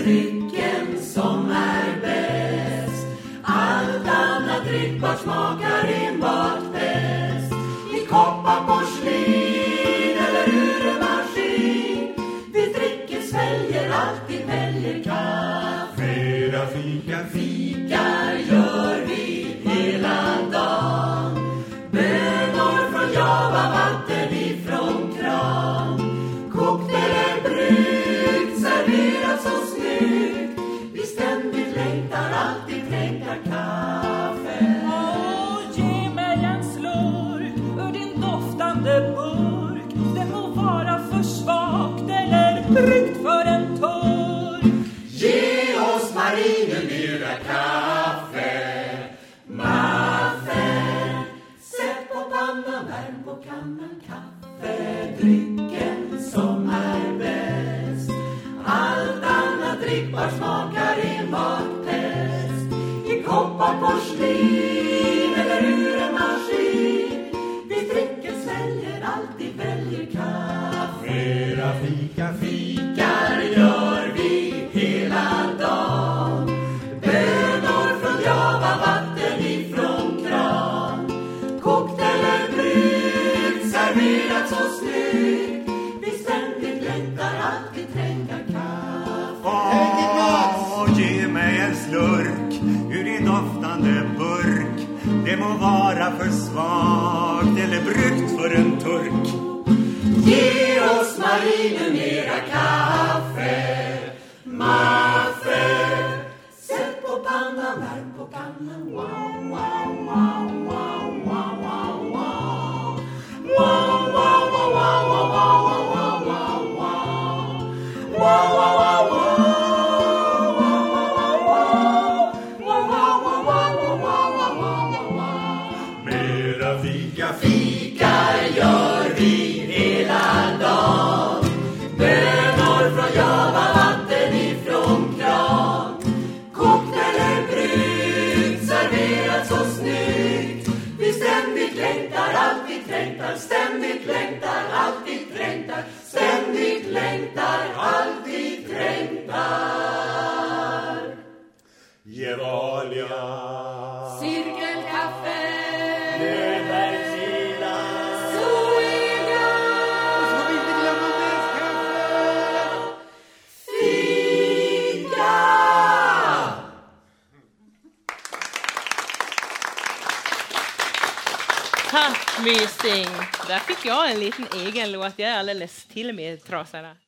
drycken som är bäst. Allt annat drickbart smakar enbart bäst. I koppar, porslin eller ur en maskin. Vi dricker, sväljer, alltid väljer kaffe. Fredag fika, Fika gör vi hela dagen. Bönor från Java, vatten ifrån kran. Kokt eller bryggt, serverat så snyggt. Vi ständigt längtar, alltid trängtar kaffe. Ge mig en slurk ur din doftande burk. Det må vara för svagt eller bryggt för en turk. Ge oss marinen mera kaffe. Maffe. Sätt på pannan, värm på kannan kaffe. Drycken som är bäst. Allt annat drickbart smakar enbart pest. I koppar, porslin eller ur en maskin. Vi dricker, sväljer, alltid väljer kaffe. fredag fika, Fikar gör vi hela dagen. Bönor från Java, vatten ifrån kran. Kokt eller bryggt, serverat så snyggt. Vi ständigt längtar, alltid trängtar kaffe. Ge mig en slurk ur din doftande burk. Det må vara för svagt eller bryggt för en turk. Ge oss marinen mera kaffe. Maffe. Sätt på pannan, värm på kannan. Wow, wow, wow, wow, wow, wow, wow. Wow, wow, wow, wow, wow, wow, wow, wow, wow. Wow, wow, wow, wow. Mera fika, Fikar gör vi hela dagen. Bönor från Java, vatten ifrån kran. Kokt eller bryggt, serverat så snyggt. Vi ständigt längtar, alltid trängtar. Ständigt längtar, alltid trängtar. Ständigt längtar, alltid trängtar. Gevalia. Cirkelkaffe. Nödvärldskila. Zoega. Så vi inte glömma näskaffe. Fika. Tack, mysing. Där fick jag en liten egen låt. Jag är alldeles till med trasarna.